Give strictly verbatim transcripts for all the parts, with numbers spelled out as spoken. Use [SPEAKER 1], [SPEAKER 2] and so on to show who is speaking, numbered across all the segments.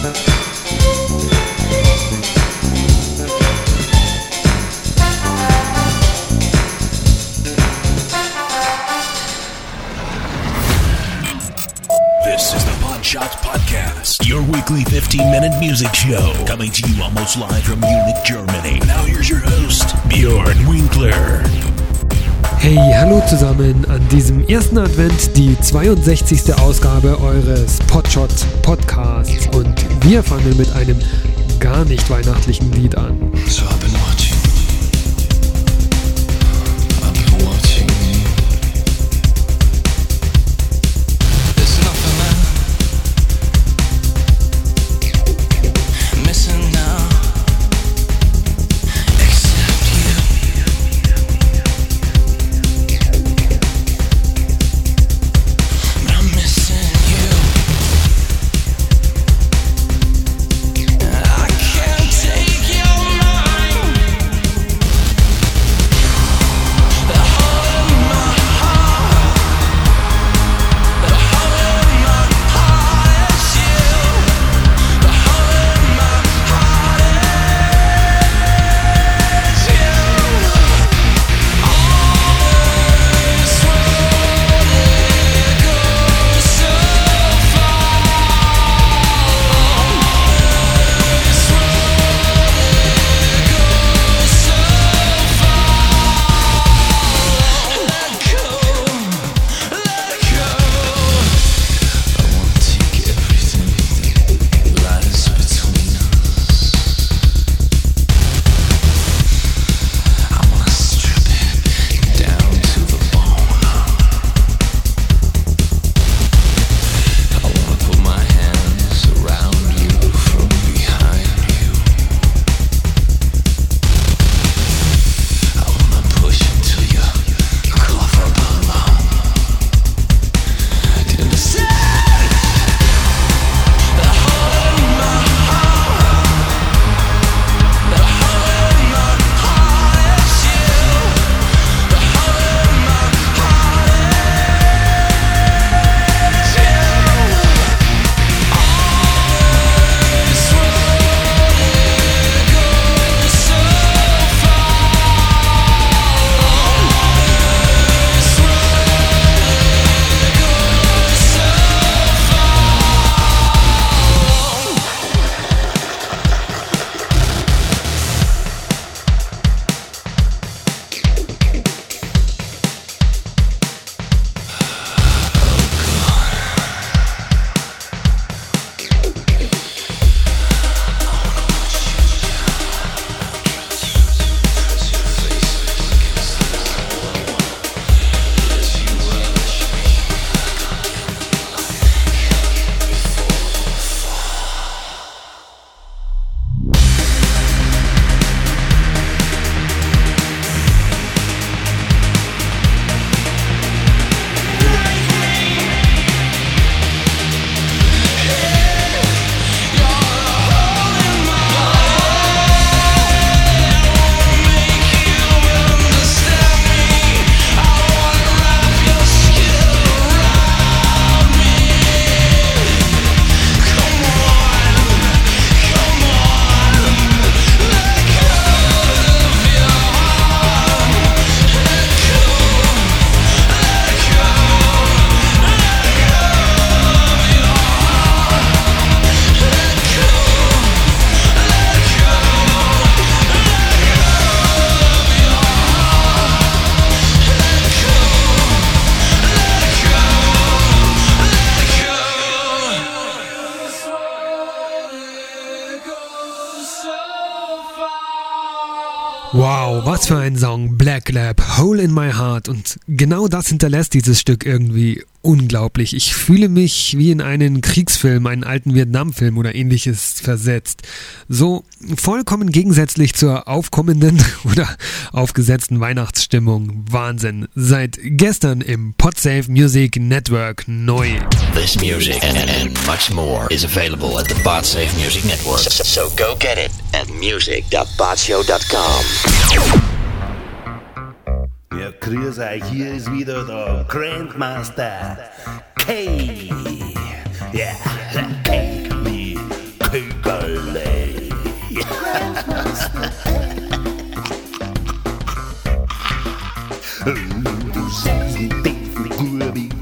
[SPEAKER 1] Shots Podcast, your weekly fifteen-minute music show, coming to you almost live from Munich, Germany. Now here's your host, Björn Winkler.
[SPEAKER 2] Hey, hallo zusammen an diesem ersten Advent, die zweiundsechzigste Ausgabe eures Podshot Podcasts. Und wir fangen mit einem gar nicht weihnachtlichen Lied an.
[SPEAKER 3] So I've been watching. I've been watching. There's nothing there missing now except you. I'm missing you. I can't take your mind. The hole in my heart, the hole in my heart is you. The hole in my heart is you. Always wanted to go so far. Always wanted to go so far. Let go, let go. I wanna take everything that lies between us. I wanna strip it down to the bone. I wanna put my hands around you from behind you. I wanna push until you cough up a lung. Do you understand? The hole in my heart, the hole in my heart is you. The hole in my heart is you. Always wanted to go so far. Always wanted to go so
[SPEAKER 2] Wow, was für ein Song. Black Lab, Hole in My Heart. Und genau das hinterlässt dieses Stück irgendwie unglaublich. Ich fühle mich wie in einen Kriegsfilm, einen alten Vietnamfilm oder ähnliches versetzt. So vollkommen gegensätzlich zur aufkommenden oder aufgesetzten Weihnachtsstimmung. Wahnsinn. Seit gestern im Podsafe Music Network neu.
[SPEAKER 1] This music and, and much more is available at the Podsafe Music Network. So, so go get it at music dot podshow dot com.
[SPEAKER 4] Ja, grüß euch, hier ist wieder der Grandmaster K. Ja, take me, K.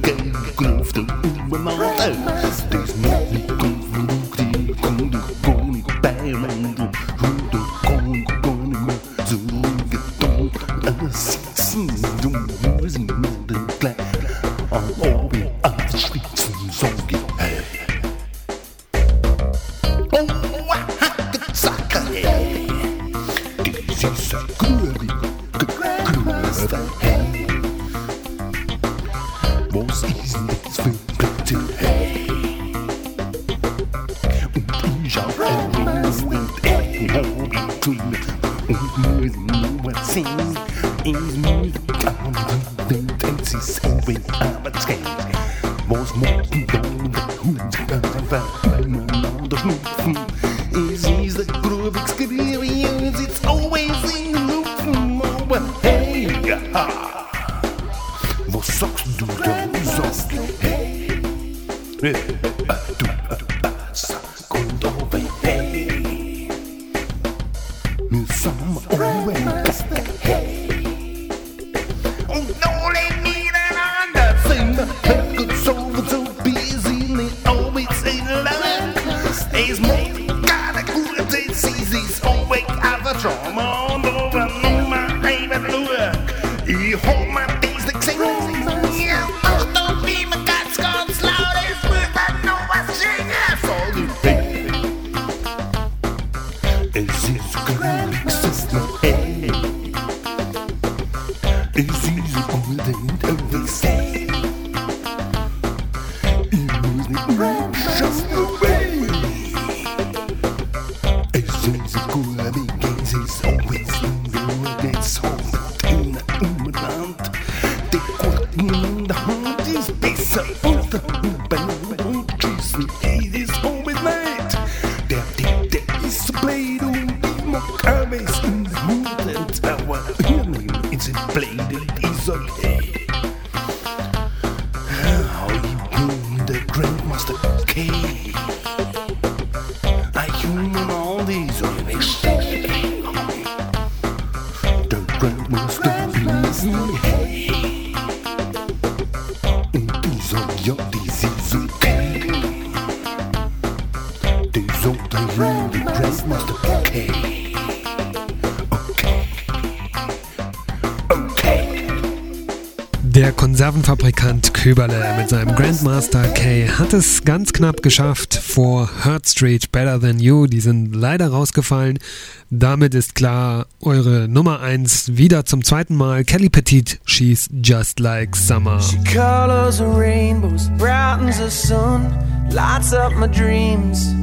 [SPEAKER 2] Der Konservenfabrikant Köberle mit seinem Grandmaster K hat es ganz knapp geschafft vor Hurt Street, Better Than You. Die sind leider rausgefallen. Damit ist klar, eure Nummer eins wieder zum zweiten Mal. Kelly Petit, She's Just Like Summer.
[SPEAKER 3] She colors the rainbows, brightens the sun, lights up my dreams,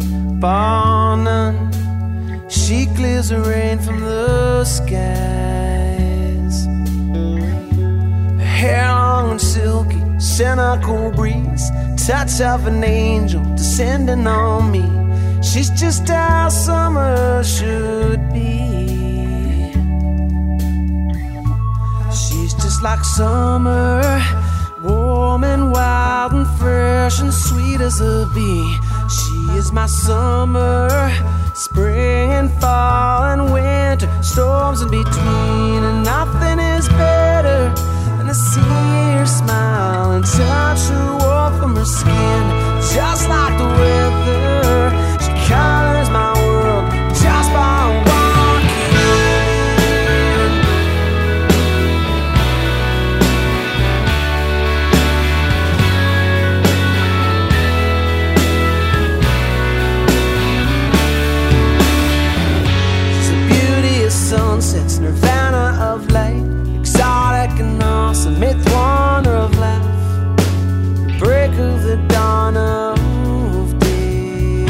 [SPEAKER 3] bar none. She clears the rain from the skies. Hair long and silky, cynical breeze, touch of an angel descending on me. She's just how summer should be. She's just like summer, warm and wild and fresh and sweet as a bee. She is my summer, spring and fall and winter, storms in between, and nothing is better than to see her smile and touch her warmth from her skin. Just like the weather, she colors my world just by walking. She's the beauty of sunsets, nirvana of light, exotic and awesome, eighth wonder of life, break of the dawn of day.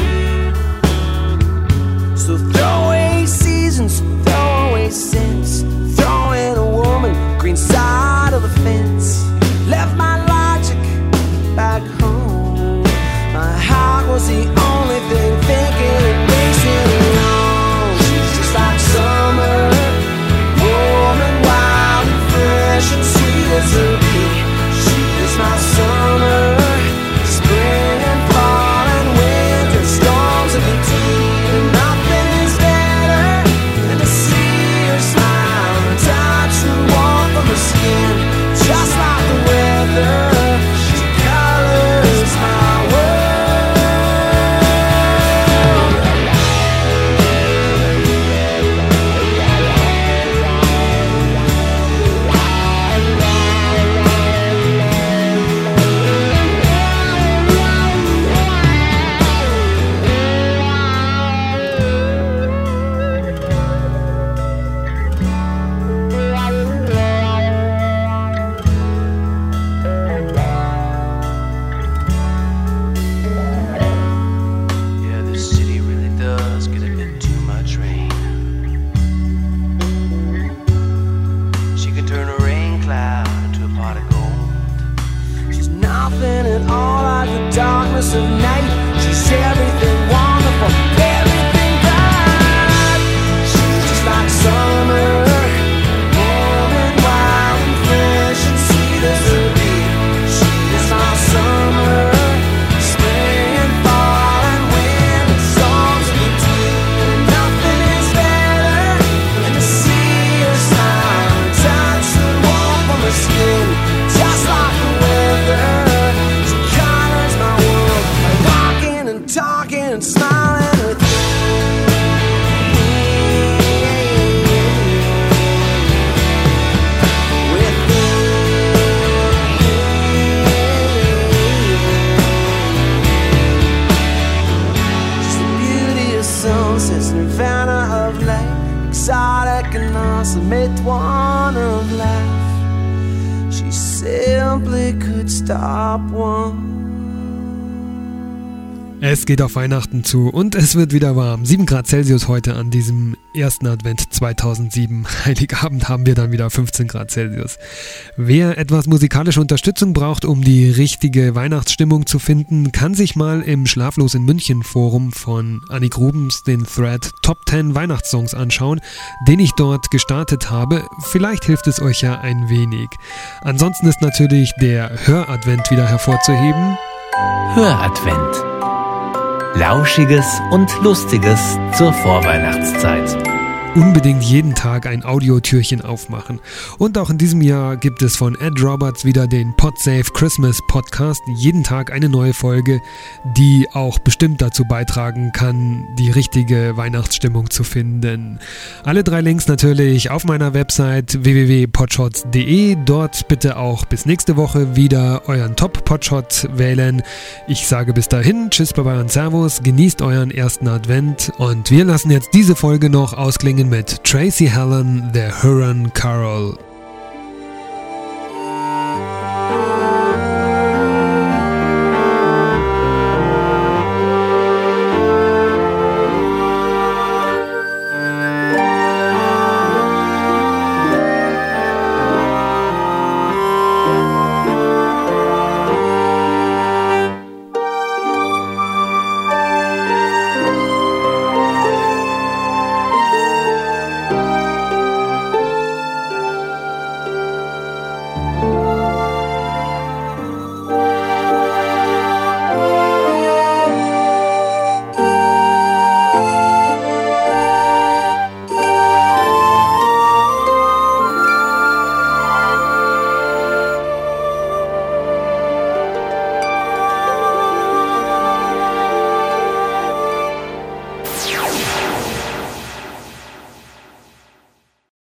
[SPEAKER 3] So throw away seasons, throw away sense, throw in a woman, green side of the fence. Left my logic back home, my heart was the only thing thinking and racing along. She's just like summer, warm and wild and fresh and sweet as a bee. She is my summer, spring and fall and winter, storms in between, and nothing is better than to see her smile and touch her warmth of her skin. Just like the weather, she promise of night. She's everything wonderful, everything bright. She's just like summer, warm and wild and fresh and sweet as a bee. She is my summer, spring and fall and winter songs in between. Nothing is better than to see her smile and touch the warmth from her skin, just like the weather. She colors my world by walking and talking and smiling with me. With me. She's the beauty of sunsets, nirvana of light, exotic and awesome, made one of life. She simply could stop one.
[SPEAKER 2] Es geht auf Weihnachten zu und es wird wieder warm. sieben Grad Celsius heute an diesem ersten Advent zweitausendsieben. Heiligabend haben wir dann wieder fünfzehn Grad Celsius. Wer etwas musikalische Unterstützung braucht, um die richtige Weihnachtsstimmung zu finden, kann sich mal im Schlaflos in München Forum von Annik Rubens den Thread Top zehn Weihnachtssongs anschauen, den ich dort gestartet habe. Vielleicht hilft es euch ja ein wenig. Ansonsten ist natürlich der Höradvent wieder hervorzuheben.
[SPEAKER 5] Höradvent. Lauschiges und Lustiges zur Vorweihnachtszeit.
[SPEAKER 2] Unbedingt jeden Tag ein Audiotürchen aufmachen. Und auch in diesem Jahr gibt es von Ed Roberts wieder den Podsafe Christmas Podcast. Jeden Tag eine neue Folge, die auch bestimmt dazu beitragen kann, die richtige Weihnachtsstimmung zu finden. Alle drei Links natürlich auf meiner Website w w w punkt podshots punkt de. Dort bitte auch bis nächste Woche wieder euren Top-Podshot wählen. Ich sage bis dahin, tschüss, bye und servus, genießt euren ersten Advent und wir lassen jetzt diese Folge noch ausklingen mit Tracy Helen, The Huron Carol.